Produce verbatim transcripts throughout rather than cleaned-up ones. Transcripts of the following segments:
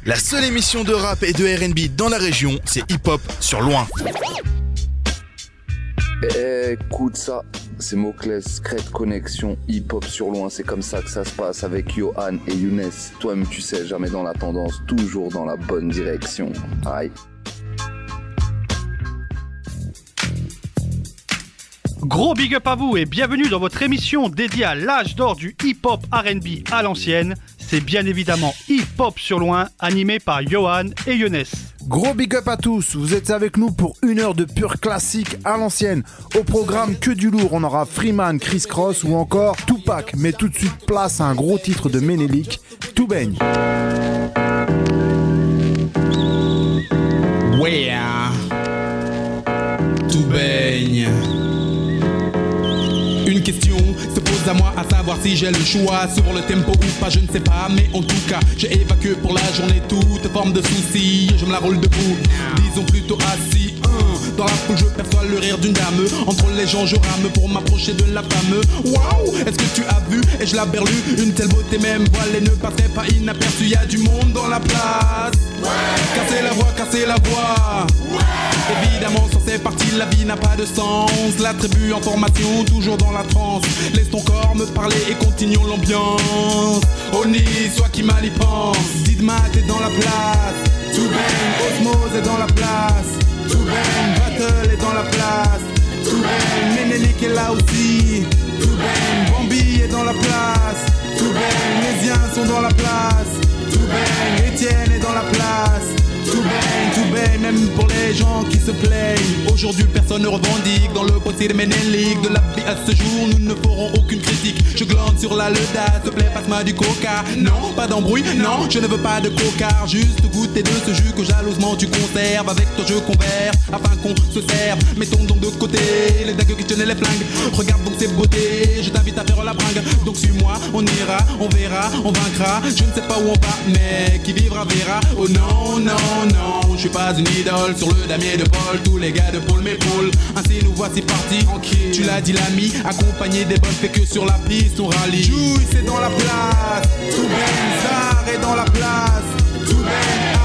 La seule émission de rap et de R and B dans la région, c'est Hip Hop sur Loin. Écoute ça, c'est Moclès, Crête Connexion, Hip Hop sur Loin, c'est comme ça que ça se passe avec Johan et Younes. Toi-même tu sais, jamais dans la tendance, toujours dans la bonne direction. Aïe. Gros big up à vous et bienvenue dans votre émission dédiée à l'âge d'or du hip-hop R and B à l'ancienne. C'est bien évidemment Hip Hop sur Loin, animé par Johan et Younes. Gros big up à tous, vous êtes avec nous pour une heure de pur classique à l'ancienne. Au programme que du lourd, on aura Freeman, Chris Cross ou encore Tupac. Mais tout de suite place à un gros titre de Ménélique, Tout baigne. Ouais, hein. Tout baigne. Une question se pose à moi, à savoir si j'ai le choix sur le tempo ou pas, je ne sais pas, mais en tout cas, j'ai évacué pour la journée toute forme de soucis. Je me la roule debout, disons plutôt assis. Dans la foule, je perçois le rire d'une dame. Entre les gens, je rame pour m'approcher de la femme. Waouh, est-ce que tu as vu, et je la berlue, une telle beauté même voilée ne passerait pas inaperçue. Y a du monde dans la place. Ouais. Cassez la voix, cassez la voix. Ouais. Évidemment, sans ces parties, la vie n'a pas de sens. La tribu en formation, toujours dans la transe. Laisse ton corps me parler et continuons l'ambiance. Oni, soit qui mal y pense. Didma, t'es dans la place. Tout bang, Osmose est dans la place. Tout bang, Battle est dans la place. Tout bang, Ménélique est là aussi. Tout bang, Bambi est dans la place. Tout bang, les Ziens sont dans la place. Tout bang, Étienne est dans la place. Tout bang, tout bang, même pour les gens qui se plaignent. Aujourd'hui personne ne revendique dans le possible Ménélique. De la vie à ce jour nous ne ferons aucune critique. Je glande sur la leda, s'il te plaît passe-moi du coca. Non, pas d'embrouille, non, je ne veux pas de coca. Juste goûter de ce jus que jalousement tu conserves. Avec toi je converse, afin qu'on se serve. Mettons donc de côté les dagues qui tenaient les flingues. Regarde donc ces beautés, je t'invite à faire la bringue. Donc suis-moi, on ira, on verra, on vaincra. Je ne sais pas où on va, mais qui vivra verra. Oh non, non. Non, je suis pas une idole sur le damier de Paul. Tous les gars de Paul m'épaulent. Ainsi nous voici partis. Tranquille. Tu l'as dit l'ami, accompagné des bonnes fait que sur la piste on rallie. Jouy c'est dans la place. Tout ben Zar est dans la place. Tout ben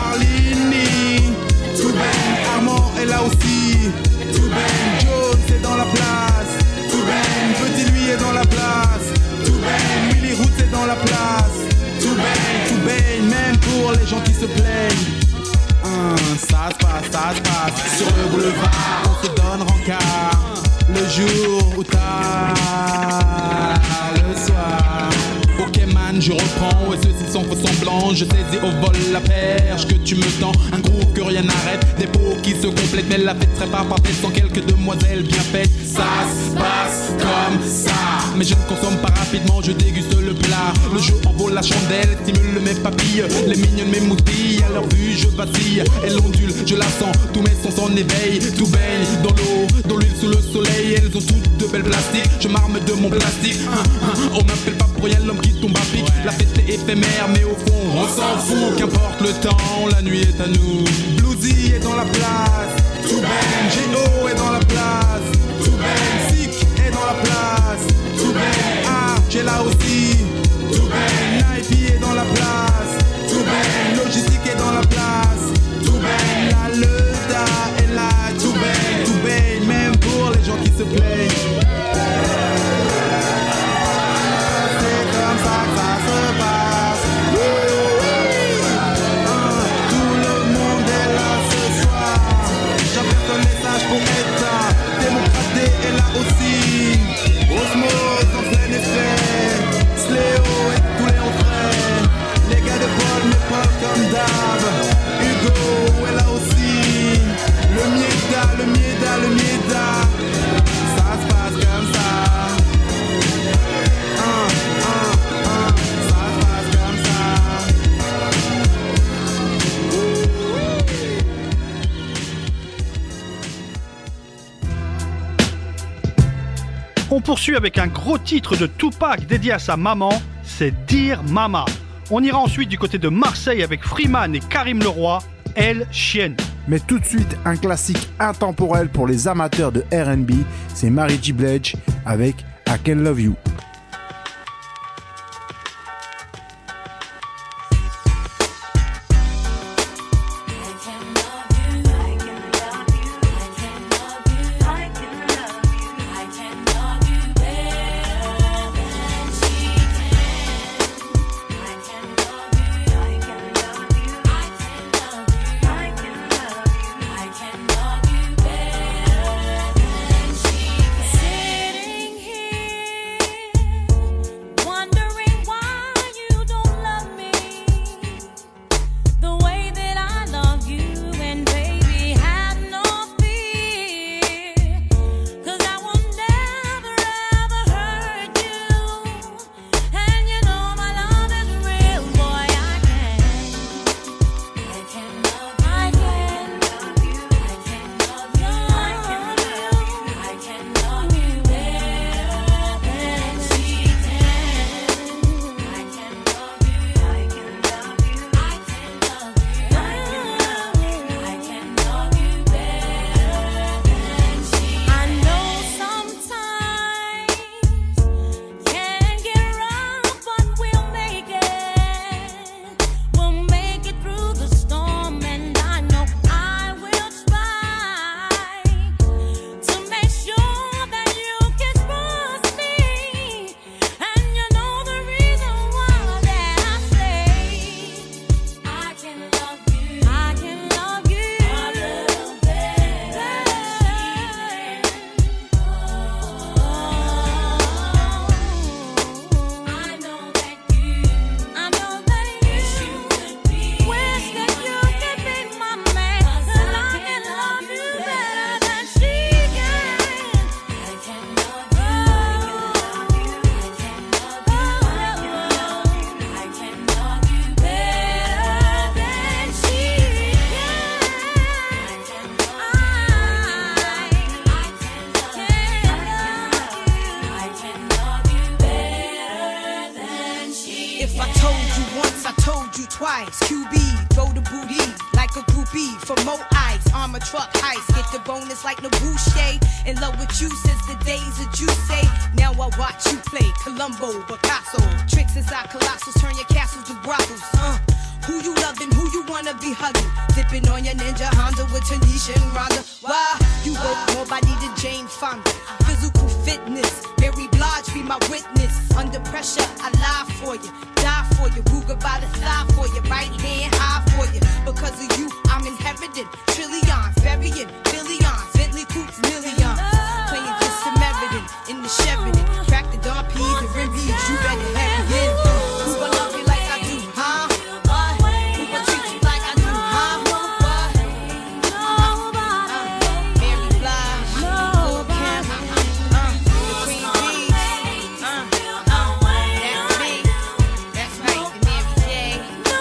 Arlini. Tout ben Armand est là aussi. Tout ben Jones est dans la place. Tout ben Petit lui est dans la place. Tout ben Willy Roots est dans la place. Tout ben, tout ben, même pour les gens qui se plaignent. Hum, ça se passe, ça se passe. Sur le boulevard, on se donne rencard. Le jour ou tard, le soir. Ok man, je reprends, et ceux-ci sont faux semblants. Je saisis au vol la perche que tu me tends. Un groupe que rien n'arrête, des peaux qui se complètent. Mais la fête serait pas parfaite sans quelques demoiselles bien faites. Ça se passe comme ça. Mais je ne consomme pas rapidement, je déguste le plat. Le jeu en vaut la chandelle, stimule mes papilles. Les mignonnes m'émoustillent, à leur vue je vacille. Elle ondule, je la sens, tous mes sens en éveil. Tout baigne dans l'eau, dans l'huile sous le soleil. Elles ont toutes de belles plastiques, je m'arme de mon plastique. hein, hein, On m'appelle pas pour rien l'homme qui tombe à pic. La fête est éphémère mais au fond on s'en fout. Qu'importe le temps, la nuit est à nous. Bluesy est dans la place. Tout baigne, Géo est dans la place. Tout baigne, Sick est dans la place. Tout baigne, ah, j'ai là aussi. Tout baigne, Nike est dans la place. Tout baigne, Logistique est dans la place. Tout baigne, la Leda est là. Tout baigne, tout baigne, même pour les gens qui se plaignent. C'est comme ça que ça se passe. Tout le monde est là ce soir. J'apporte un message pour État. Démocratie est là aussi. Osmose en plein effet. Sléo et tous les entrées. Les gars de Paul me parlent comme d'hab. Hugo est là aussi. Le Mieda, le Mieda, le Mieda. Ça se passe comme ça. Un, un, un. Ça se passe comme ça. On poursuit avec un gros titre de Tupac dédié à sa maman, c'est Dear Mama. On ira ensuite du côté de Marseille avec Freeman et Karim Leroy, Elle Chienne. Mais tout de suite, un classique intemporel pour les amateurs de R and B, c'est Mary J. Blige avec I Can Love You. twice. Q B, throw the booty like a groupie for more ice. Armor truck heist, get the bonus like Nabouche. In love with you since the days that you say. Now I watch you play Columbo, Picasso. Tricks inside colossals, turn your castles to brothels. Uh, who you loving, who you wanna be hugging? Dipping on your ninja Honda with Tanisha and Rhonda. Why? You work more body than Jane Fonda. Physical fitness, Mary Blige be my witness. Under pressure, I lie for you, die for you. Ruger by the thigh for you, right hand high for you. Because of you, I'm inheriting trillions, burying billions, Bentley coupes millions. Playing just Samaritan in the Sheridan. Crack the Don P's and Rimbies, you better have it in. Who gon' love you like I do, huh? What? Who gon' treat you like I do, huh? What? Uh, Mary Blige, Lil' Kim, uh, the Queen Bees, uh, uh, that's me, that's right, the Mary J.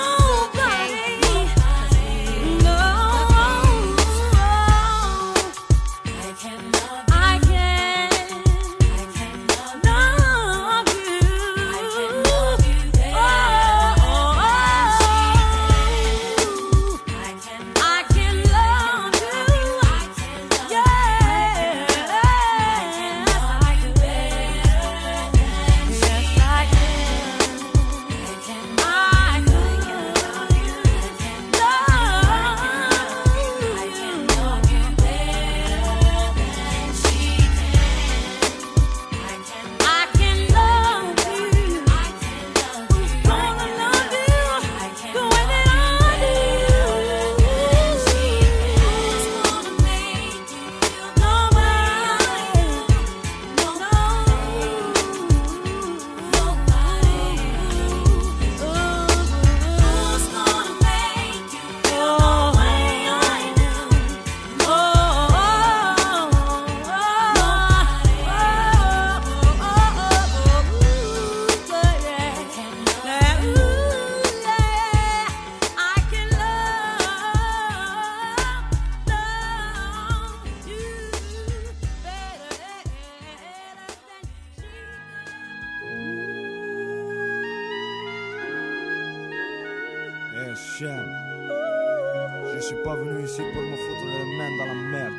chien. Je suis pas venu ici pour me foutre les mains dans la merde.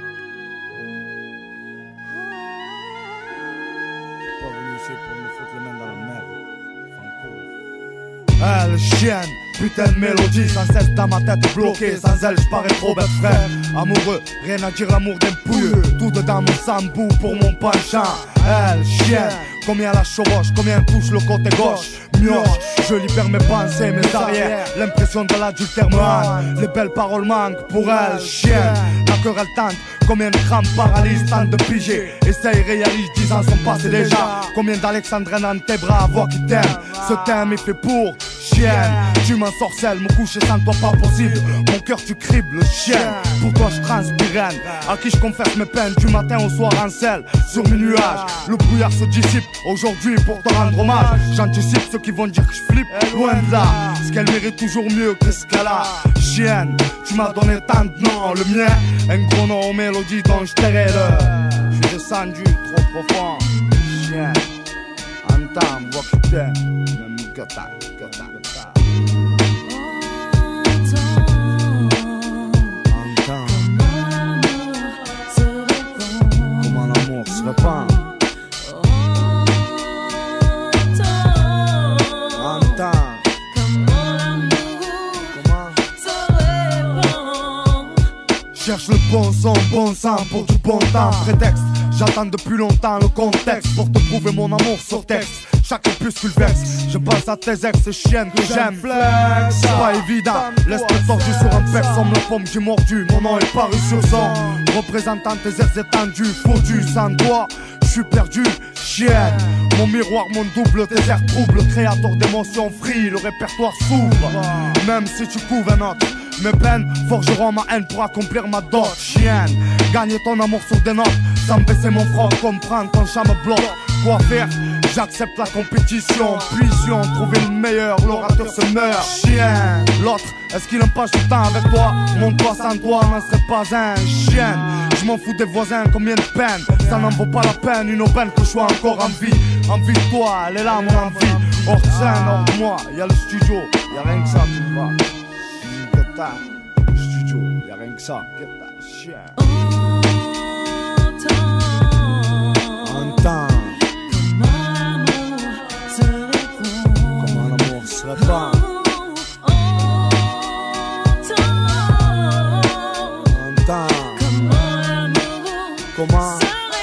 Je suis pas venu ici pour me foutre les mains dans la merde. Elle chienne, putain de mélodie, sans cesse dans ma tête bloquée. Sans elle, j'parais trop bête frère. Amoureux, rien à dire, l'amour d'un pouilleux. Tout dedans mon sambou pour mon penchant. Elle chienne, combien la chevauche, combien touche le côté gauche. Mioche, je libère mes pensées, mes arrières. L'impression de l'adultère me hante. Les belles paroles manquent pour elle, chienne. La querelle tente, combien de crampes paralysent, tente de piger. Essaye, réalise, dix ans sont passés déjà. Combien d'Alexandrines dans tes bras, voix qui t'aiment. Ce thème est fait pour chienne. Tu m'ensorcelles, me coucher sans toi pas possible. Mon cœur tu cribles, chienne. Pour toi je transpire, à qui je confesse mes peines. Du matin au soir en selle, sur mes nuages. Le brouillard se dissipe aujourd'hui pour te rendre hommage. J'anticipe ceux qui vont dire que je flippe, loin de là. Ce qu'elle mérite toujours mieux que ce qu'elle a. Chienne, tu m'as donné tant de noms. Le mien, un gros nom aux mélodies dont je tairai le. Je suis descendu trop profond. Chienne, entends, vois que t'aimes. Même que t'as, que t'as. Comment l'amour se répand. Entends. Cherche le bon son, bon sang pour du bon temps. Prétexte, j'attends depuis longtemps le contexte pour te prouver mon amour sur texte. Chaque opuscule vexe, je pense à tes ex chiennes que j'aime. C'est pas évident, laisse-moi tordu sur un pec. Somme la pomme, j'ai mordu, mon nom est paru sur son. Représentant tes airs étendus, foutu sans toi, je suis perdu, chienne. Mon miroir, mon double, tes airs troubles. Créateur d'émotions free, le répertoire s'ouvre. Même si tu couves un autre, mes peines forgeront ma haine pour accomplir ma dot. Chienne, gagner ton amour sur des notes, sans baisser mon front, comprendre ton chat me bloque. Quoi faire? J'accepte la compétition. Puissions trouver le meilleur, l'orateur se meurt. Chien, l'autre, est-ce qu'il aime pas du temps avec toi? Mon toit sans toi n'en serait pas un chien. Je m'en fous des voisins, combien de peine. Ça n'en vaut pas la peine, une aubaine que je sois encore en vie. Envie de toi, elle est là mon envie. Hors scène, hors moi, y'a le studio, y'a rien que ça. va. Get that. Studio, y'a rien que ça. Get that shit. Entends. Comment l'amour se répand. Entends. Comment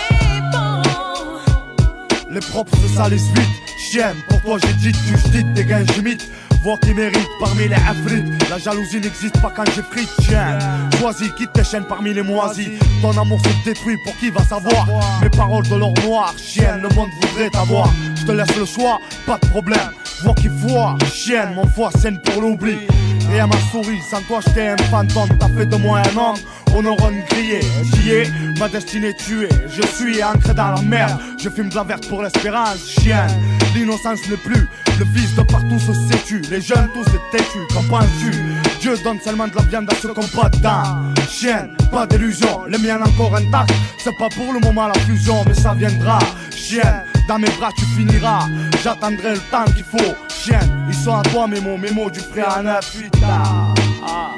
les propres se salissent vite. Chienne, pour toi j'ai dit que je dis des gains j'imite. Vois qui mérite parmi les afrites. La jalousie n'existe pas quand j'ai frite. Chienne, choisis, quitte tes chaînes parmi les moisis. Ton amour se détruit, pour qui va savoir. Mes paroles de l'or noir. Chienne, le monde voudrait t'avoir. Je te laisse le choix, pas de problème. Vois qui voit, chienne, mon foie scène pour l'oubli. Rien m'a souri, sans toi j'étais un fantôme. T'as fait de moi un homme, aux neurones grillés. J'y ai, ma destinée tuée. Je suis ancré dans la merde. Je fume de la verte pour l'espérance, chienne. L'innocence n'est plus, le vice de partout se sétue. Les jeunes tous des têtus, qu'en penses-tu? Dieu donne seulement de la viande à ceux qui n'ont pas de dents. Chienne, pas d'illusion, les miens encore intacts. C'est pas pour le moment la fusion, mais ça viendra. Chienne, dans mes bras tu finiras. J'attendrai le temps qu'il faut. Chienne, ils sont à toi mes mots, mes mots du frère à neuf huit là. Ah.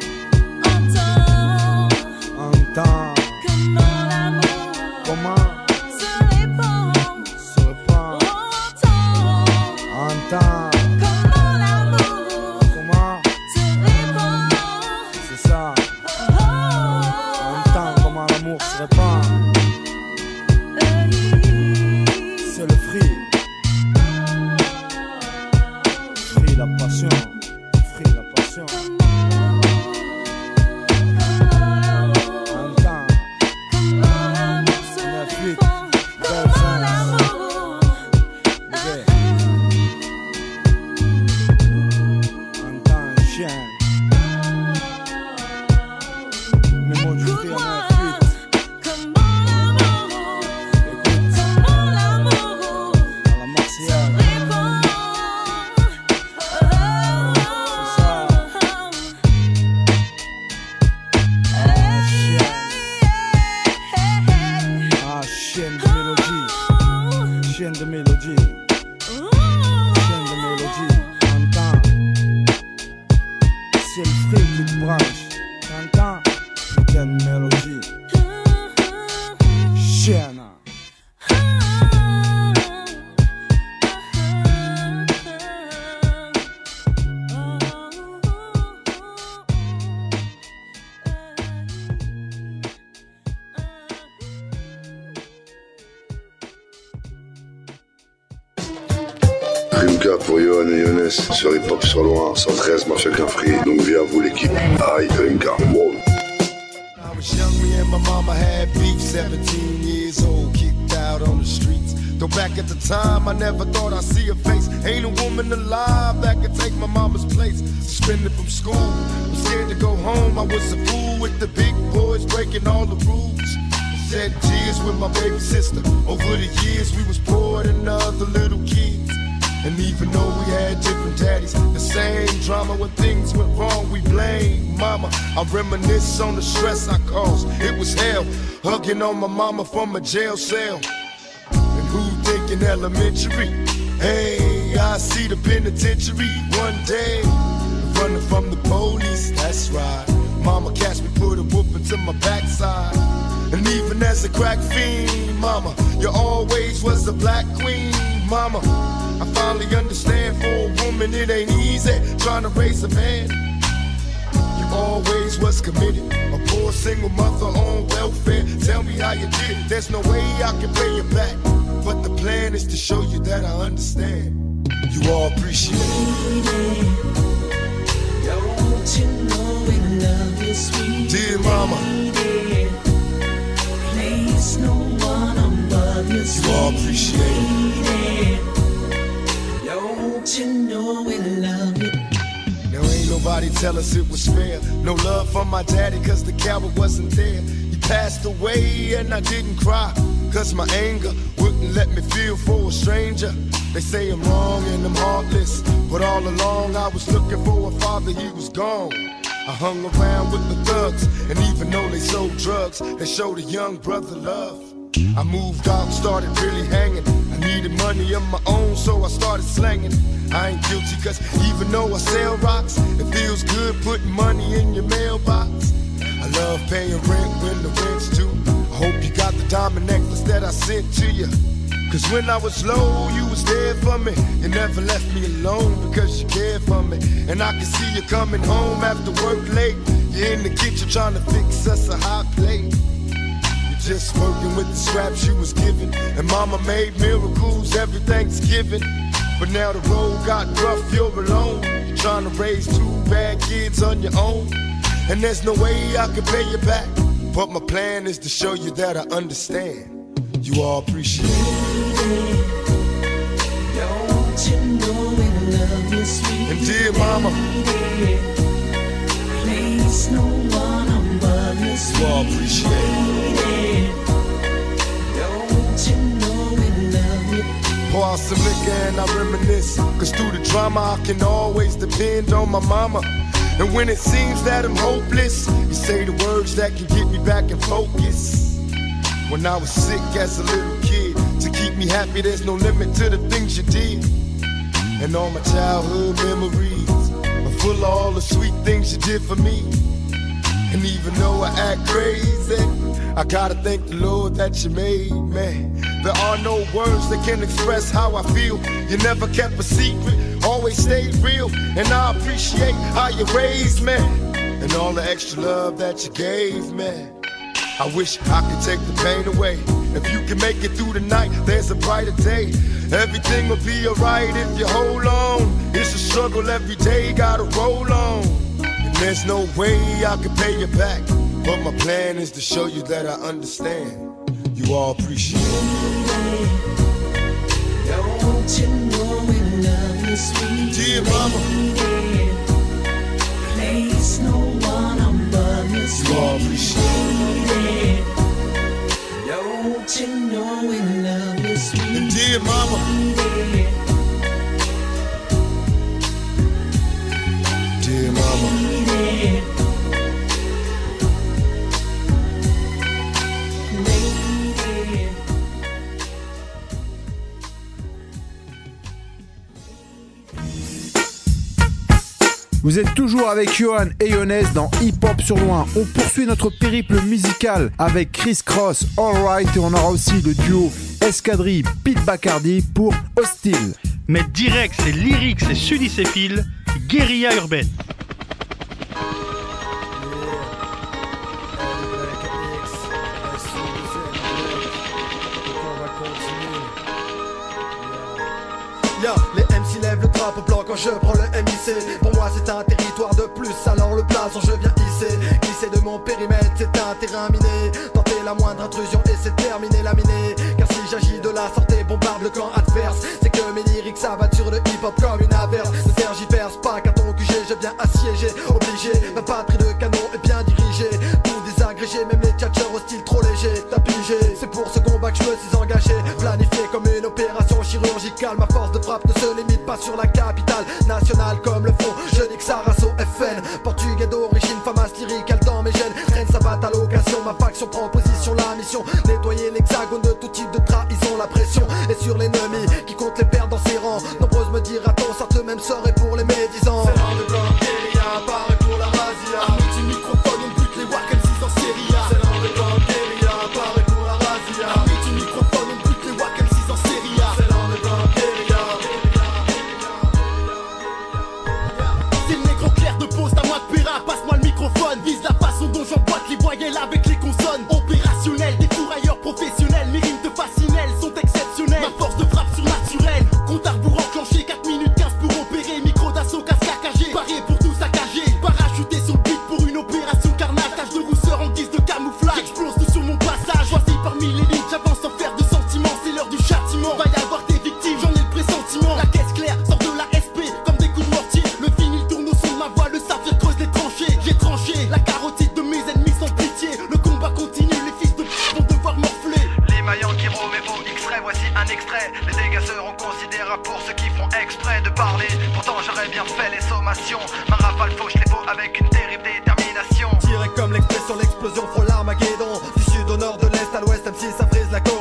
Entends. Comment l'amour Comment se répand. se répand. Entends. Comment l'amour Comment se répand. c'est ça. Entends comment l'amour se répand. C'est le free. Free la passion. Free la passion. Entends. neuf huit. Belle sens. Yeah. Entends, chien. Mes mots du free à neuf huit. Comment l'amour, Écoute, comment l'amour à la Marseillaise. répand. C'est ça. Ah, chien. Ah, chienne de mélodie. Chienne de mélodie. Chienne de mélodie. Entends. C'est le free qui te branche. T'entends? Putain de mélodie. Chienne. Rimka pour Johan et Younes sur Hip Hop sur loin, cent treize Marshall Free. Donc viens à vous l'équipe. Aïe Rimka. Wow. I was young, me and my mama had beef, seventeen years old, kicked out on the streets. Though back at the time, I never thought I'd see her face. Ain't a woman alive that could take my mama's place. Suspended from school, I'm scared to go home. I was a fool with the big boys breaking all the rules. Shed tears with my baby sister. Over the years, we was poor than other little kids. And even though we had different daddies, the same drama when things went wrong, we blame mama. I reminisce on the stress I caused. It was hell, hugging on my mama from a jail cell. And who thinking elementary? Hey, I see the penitentiary one day. Running from the police, that's right. Mama catch me, put a whooping to my backside. And even as a crack fiend, mama, you always was the black queen, mama. I finally understand for a woman it ain't easy trying to raise a man. You always was committed, a poor single mother on welfare. Tell me how you did it, there's no way I can pay you back. But the plan is to show you that I understand. You all appreciate it. Don't you know we love you, sweet Dear mama, place no one above you, you all appreciate it. Don't you know we love you? Now ain't nobody tell us it was fair. No love from my daddy cause the coward wasn't there. He passed away and I didn't cry cause my anger wouldn't let me feel for a stranger. They say I'm wrong and I'm heartless, but all along I was looking for a father, he was gone. I hung around with the thugs, and even though they sold drugs, they showed a young brother love. I moved out and started really hanging. I needed money of my own, so I started slanging. I ain't guilty, cause even though I sell rocks, it feels good putting money in your mailbox. I love paying rent when the rent's due. I hope you got the diamond necklace that I sent to you. Cause when I was low, you was there for me. You never left me alone because you cared for me. And I can see you coming home after work late. You're in the kitchen trying to fix us a hot plate. You're just working with the scraps you was given. And mama made miracles every Thanksgiving. But now the road got rough, you're alone. You're trying to raise two bad kids on your own. And there's no way I can pay you back. But my plan is to show you that I understand. You all appreciate it. Don't you know we love you, sweet and dear mama, place no one above you, sweet. You all appreciate it. Don't you know we love you. Pour out some liquor and I reminisce. Cause through the drama I can always depend on my mama. And when it seems that I'm hopeless, you say the words that can get me back in focus. When I was sick as a little kid, to keep me happy there's no limit to the things you did. And all my childhood memories are full of all the sweet things you did for me. And even though I act crazy, I gotta thank the Lord that you made me. There are no words that can express how I feel. You never kept a secret, always stayed real. And I appreciate how you raised me and all the extra love that you gave me. I wish I could take the pain away. If you can make it through the night, there's a brighter day. Everything will be alright if you hold on. It's a struggle every day, gotta roll on. And there's no way I can pay you back. But my plan is to show you that I understand. You all appreciate it. Don't you know we love you, sweet dear mama, place no one above you, sweet. You all appreciate it. Don't you know we love you, sweet and dear mama, dear mama. Vous êtes toujours avec Johan et Younes dans Hip Hop sur Loin. On poursuit notre périple musical avec Chris Cross, Alright, et on aura aussi le duo Escadrille Pete Bacardi pour Hostile. Mais direct, c'est lyrique, c'est sudicéphile, guérilla urbaine. Yo, les M C lèvent le drapeau blanc quand je prends le M I C. Pour moi c'est un territoire de plus, alors le blason je viens hisser. Glisser de mon périmètre, c'est un terrain miné. Tenter la moindre intrusion et c'est terminé laminé. Car si j'agis de la sorte et bombarde le camp adverse, c'est que mes lyriques s'abattent sur le hip-hop comme une averse. Ne tergiverse pas qu'à ton Q G je viens assiéger. Obligé, ma patrie de canon est bien dirigée. Pour désagréger, même les tchatcheurs hostiles trop légers. T'as pigé, c'est pour ce combat que je me suis engagé. Planifié comme une opération chirurgicale. Ma force de frappe ne se limite pas sur la capitale nationale comme le font je nique Sarasso F N. Portugais d'origine, famas lyrique, elle dans mes gènes. Traîne sa batte à l'occasion, ma faction prend position. La mission, nettoyer l'hexagone de tout type de trahison. La pression est sur l'ennemi qui compte les perdre dans ses rangs. Nombreuses me dira-t-on, sortent le même sort et pour les médisants. C'est l'heure de blanc, guérilla, pareil pour la razzia. Un multi-microphone, on bute les wack M six en série A. C'est l'heure de blanc, guérilla, pareil pour la razzia. Un multi-microphone, on bute les wack M six en série A. C'est l'heure de blanc, guérilla. C'est le négro clair de pose, à moi de péra, passe-moi le microphone. Vise la façon dont j'emboîte les voyelles avec les consonnes. Opérationnel, des fourrailleurs professionnels. Mes rimes de fascinelles sont exceptionnelles. Ma force de frappe surnaturelle. Compte à rebours enclenché, quatre minutes quinze pour opérer. Micro d'assaut, casque A K G. Paré pour tout saccager. Parachuté sur le beat pour une opération carnage. Tache de rousseur en guise de camouflage. J'explose tout sur mon passage. Choisi parmi les lignes, j'avance sans faire de sentiments. C'est l'heure du châtiment. Va y avoir des victimes, j'en ai le pressentiment. La caisse claire sort de la S P comme des coups de mortier. Le vinyle tourne au son de ma voix, le saphir creuse les tranchées. J'ai tranché la carotide de mes ennemis sans pitié. Le combat continue, les fils de p*** vont devoir morfler. Les maillons qui rôment et au X-ray, voici un extrait. Les dégâts seront considérables pour ceux qui font exprès de parler. Pourtant j'aurais bien fait les sommations. Ma rafale fauche les faux avec une terrible détermination. Tiré comme l'expression, l'explosion frôle l'Armageddon. Du sud au nord, de l'est à l'ouest, M six ça frise la côte.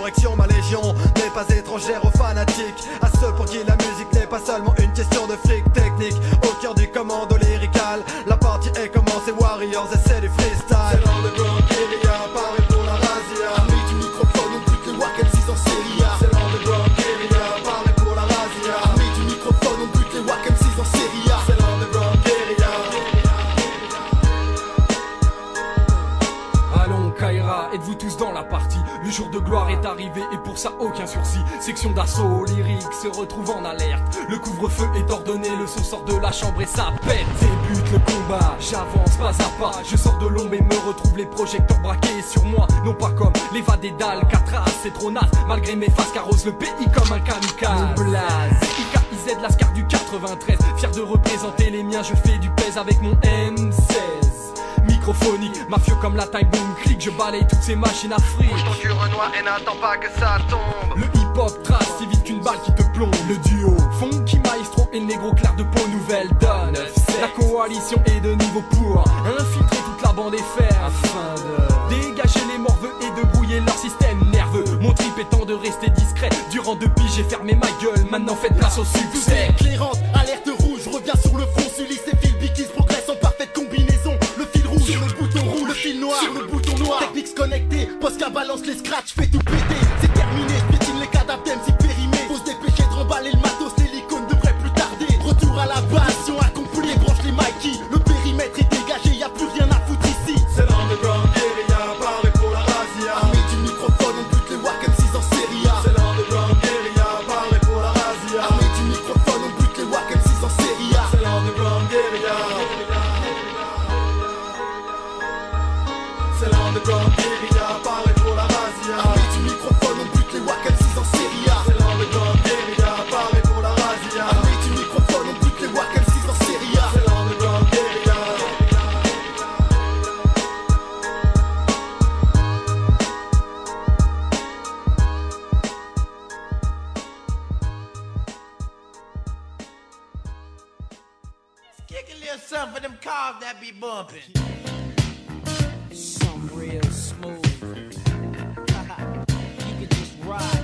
critique à ceux pour qui la musique n'est pas seulement une question de fric technique. Au cœur du commando lyrical, la partie est commencée, Warriors et c'est du freestyle. C'est l'underground guérilla, pareil pour la razzia. Armée du microphone, on bute les wack M six en série A. C'est l'underground guérilla, pareil pour la razzia. Armée du microphone, on bute les wack M six en série A. C'est l'underground guérilla. Allons Kaira, êtes-vous tous dans la partie? Le jour de gloire est arrivé et pour ça aucun sursis. Section d'assaut lyrique se retrouve en alerte. Le couvre-feu est ordonné, le son sort de la chambre et ça pète. Débute le combat, j'avance pas à pas. Je sors de l'ombre et me retrouve les projecteurs braqués sur moi. Non pas comme l'évadé d'Alcatraz, c'est trop naze. Malgré mes faces carrosse le pays comme un kamikaze. Mon blaze, I K I Z, l'ascar du quatre-vingt-treize. Fier de représenter les miens, je fais du pèse avec mon M seize. Microphonique, mafieux comme la time boom click, je balaye toutes ces machines à fric. Bouge ton cul Renoir et n'attends pas que ça tombe. Le hip hop trace si vite qu'une balle qui te plombe. Le duo Funky Maestro et le négro clair de peau nouvelle donne. La coalition est de niveau pour infiltrer toute la bande et faire afin de dégager les morveux et de brouiller leur système nerveux. Mon trip étant de rester discret. Durant deux piges j'ai fermé ma gueule, maintenant faites place au succès. Éclairante, alerte rouge, reviens sur le front. Sulis et fil bikis progressent en parfaite combinaison. Le fil rouge sur le bouton rouge, le fil noir sur le bouton noir. Techniques connectées, Posca balance les scratchs, fait tout péter. C'est terminé, piétine les cadavres d'M C périmés. Faut se dépêcher de remballer le matos, les l'icône devrait plus tarder. Retour à la base, mission accomplie, branche les Mikey. Le périmètre est dégagé, y a plus rien à foutre ici. C'est l'underground guérilla, pareil pour la razzia. Armée du microphone, on bute les wack M six en série A. C'est l'underground guérilla, pareil pour la razzia. Armée du microphone, on bute les wack M six en série A. C'est l'underground guérilla. C'est l'underground guérilla, pareil pour la razzia. Armée du microphone, on bute les wack M six en série A. C'est l'underground guérilla, pareil pour la razzia. Armée du microphone, on bute les wack M six en série A. C'est l'underground guérilla. Kick a little something for them cars that be bumping. Some real smooth. You can just ride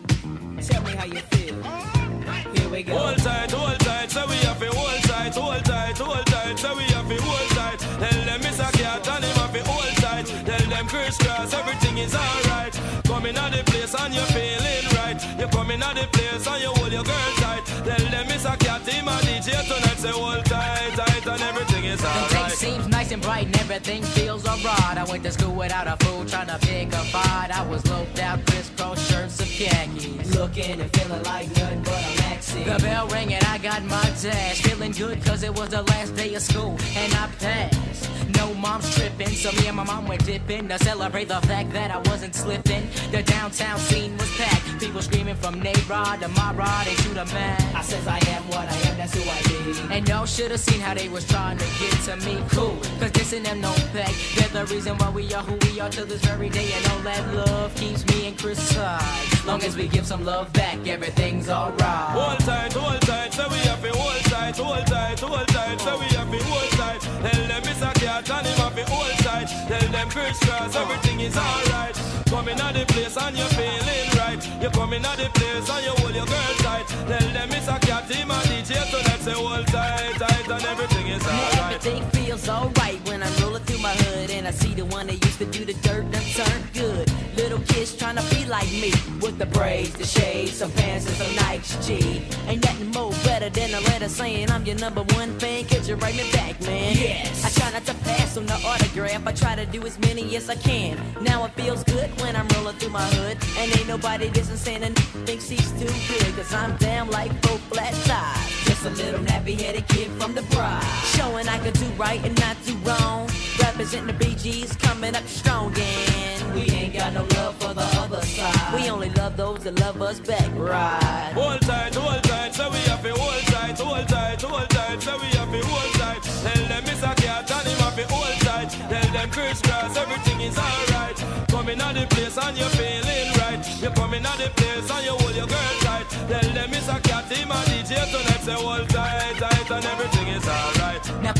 to. Tell me how you feel. Here we go. Hold tight, hold tight, so we have to hold tight, hold tight, hold tight, so we have to hold tight. Tell them it's a cat and him have to hold tight. Tell them crisscross, everything is alright. Coming out the place and you're feeling right. You're coming out the place and you hold your girl tight. Tell them it's a cat, him a D J tonight, say hold tight, tight, and everything is alright. The day seems nice and bright and everything feels alright. I went to school without a fool trying to pick a fight. I was loped out, crisscross shirts of khakis, looking and feeling like nothing but a maxi. The bell rang and I got my dash, feeling good cause it was the last day of school and I passed. No mom's tripping, so me and my mom went dipping to celebrate the fact that I wasn't slipping. The downtown scene was packed, people screaming from Nayrod to my rod, they shoot a man. I says I am what I am, that's who I be. And y'all should've seen how they was trying to get to me. Cool, cause this and them no pay. They're the reason why we are who we are till this very day. And all that love keeps me and Chris tight. Long as we give some love back, everything's alright. Hold tight, hold tight, so we have to hold tight, hold tight, hold tight, so we have to hold tight. Tell them it's a cat and him have to hold tight. Tell them crisscross, everything is alright. Coming out the place and you're feeling right. You're coming out the place and you hold your girl tight. Tell them it's a cat, him a D J, so let's say hold tight, tight, and everything is alright. Everything feels alright when I'm rolling through my hood and I see the one that used to do the dirt done turned good. Little kids trying to be like me with the braids, the shades, some pants and some Nikes. G. Ain't nothing more better than a letter saying I'm your number one fan. Could you write me back, man? Yes. I try not to pass on the autograph. I try to do as many as I can. Now it feels good when I'm rolling through my hood and ain't nobody dissing saying a n- thinks he's too good. Cause I'm down like four flat tires. Just a little nappy-headed kid from the pride, showing I could do right and not do wrong. Representing the B Gs coming up strong and we ain't got no love for the other side. We only love those that love us back, right? Hold tight, hold tight, so we have to hold tight, hold tight, hold tight, so we have to hold tight. Tell them it's a cat and him have to hold tight. Tell them crisscross, everything is alright. Coming out the place and you're feeling right. You're coming out the place and you hold your girl tight. Tell them it's a cat, him a D J tonight, say hold tight, tight, and everything is alright. Now people seem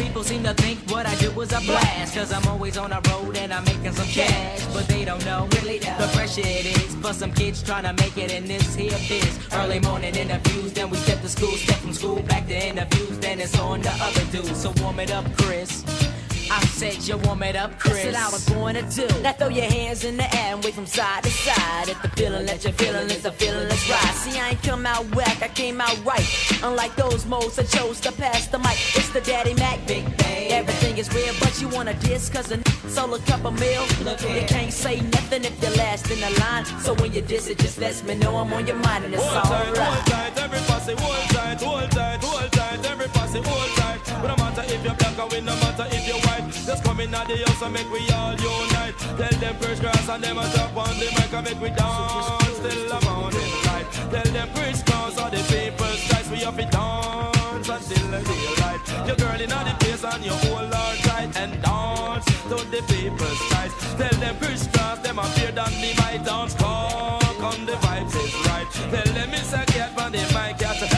to think what I do was a blast. Cause I'm always on the road and I'm making some cash. But they don't know really the pressure it is for some kids trying to make it in this here biz. Early morning interviews, then we step to school, step from school back to interviews, then it's on the other dudes. So warm it up, Chris. I said you warm it up, Chris. That's what I was going to do. Now throw your hands in the air and wave from side to side. If the feeling that you're feeling is the feeling that's right. See, I ain't come out whack, I came out right. Unlike those modes that chose to pass the mic. It's the Daddy Mac, big bang. Everything is real, but you wanna diss cause a n- sold a couple mil. You can't say nothing if you're last in the line. So when you diss it, just let me know I'm on your mind and it's Hold tight, alright. hold tight, every posse, hold tight, hold tight, hold tight, every posse, hold tight. But no matter if you're black or white, no matter if you're white. Just come in at the house and make we all unite. Tell them first grass and them a top on the mic and make we dance till the morning light. Tell them first class or the people's dice. We have to dance until the daylight. Your girl in the place and you hold her tight and dance to the people's dice. Tell them first class, them a beard on the mic. Dance talk on the vibes is right. Tell them it's a cat on the mic.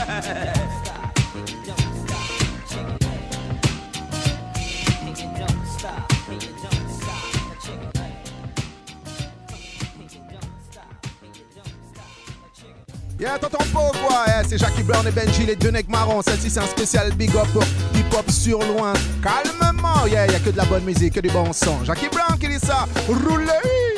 Yeah, t'entends pas ou quoi? Yeah, c'est Jackie Brown et Benji, les deux necks marrons. Celle-ci, c'est un spécial big up pour hip-hop sur loin. Calmement, yeah, y'a que de la bonne musique, que du bon son. Jackie Brown qui dit ça. Roulez!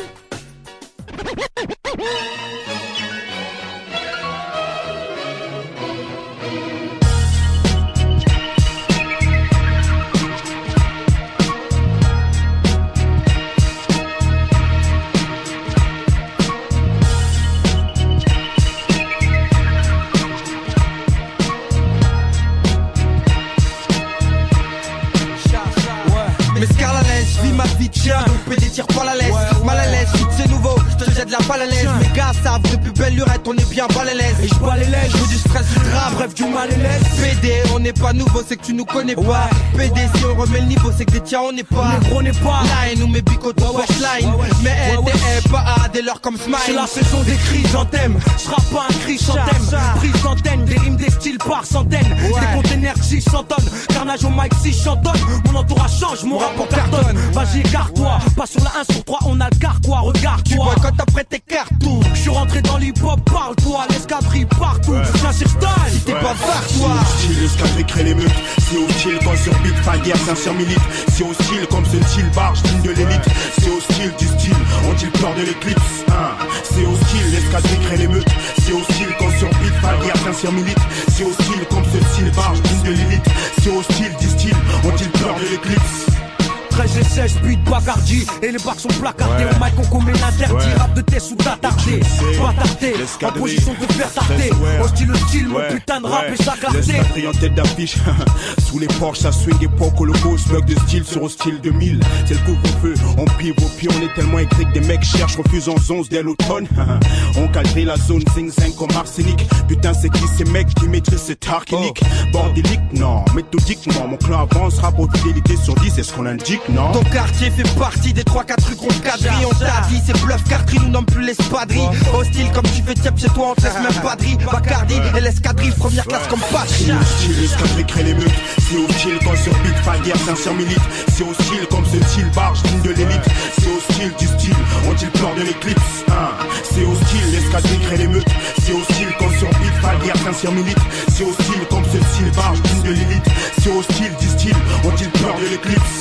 Tire pas la laisse, ouais, ouais. Mal à l'aise, tout c'est nouveau, je te jette la balle à l'aise. Mes gars savent depuis belle lurette, on est bien bal à l'aise. Et je bats les lèges, je veux du stress, du drame, bref du mal à l'aise. P D, on n'est pas nouveau, c'est que tu nous connais pas. Ouais. P D, si on remet le niveau, c'est que des tiens on n'est pas. On n'est pas line, nous met bico tout punchline. Mais elle t'es pas à dès l'heure comme smile. C'est la saison des crises en thème, je rappe pas un cri sans thème. Prise d'antenne, des rimes, des styles par centaines. Ouais. Des comptes énergie cent tonnes, carnage au mic si chantonne. Mon entourage change, mon rap en cartonne. Vas-y, écarte-toi, pas sur la un sur trois, on a le carquois, regarde-toi. Tu vois quand après tes cartons. Je suis rentré dans l'hip-hop, parle-toi, l'escadrille partout. Ouais. Viens sur style, si t'es ouais. pas var-toi. C'est hostile, l'escadrille crée l'émeute. C'est hostile quand sur beat, pas guerre, sincère milite. C'est hostile comme ce style barge, digne de l'élite. C'est hostile du style, ont-ils peur de l'éclipse hein. C'est hostile, l'escadrille crée l'émeute. C'est hostile quand sur beat, pas guerre, sincère milite. C'est hostile comme ce style barge, digne de l'élite. C'est hostile du style, ont-ils peur de l'éclipse. treize et seize, but Bacardi. Et les bacs sont placardés. Ouais. Au mic, on commet l'interdit. Ouais. Rap de test ou d'attardé. Pas tardé. En position de faire tarder. Hostile, style, mon putain de rap et sa clarté. L'escadrille en tête d'affiche. Sous les Porsche, ça swing époque. Le ghost bug de style sur hostile deux mille. C'est le couvre-feu. On pive au pied. On est tellement écrit que des mecs cherchent. Refusent en onze dès l'automne. On quadrille la zone. Zing zing comme arsenic. Putain, c'est qui ces mecs qui maîtrisent cet archénique? Bordélique, non. Méthodiquement. Mon clan avance. Rap au fidélité sur dix. C'est ce qu'on indique. Non. Ton quartier fait partie des trois quatre rues qu'on quadrille. On t'a dit c'est bluff carterie, nous nomme plus l'espadrille. Hostile comme tu fais tiep chez toi, on te laisse même pas de riz. Bacardi et l'escadrille, première classe comme patrie. C'est hostile, l'escadrille crée l'émeute. C'est hostile quand sur beat, pas guerre, sincère milite. C'est hostile comme ce style barge, digne de l'élite. C'est hostile du style, ont-ils peur de l'éclipse hein. C'est hostile, l'escadrille crée l'émeute. C'est hostile quand sur beat, pas guerre, sincère milite. C'est hostile comme ce style barge, digne de l'élite. C'est hostile du style, ont-ils peur de l'éclipse.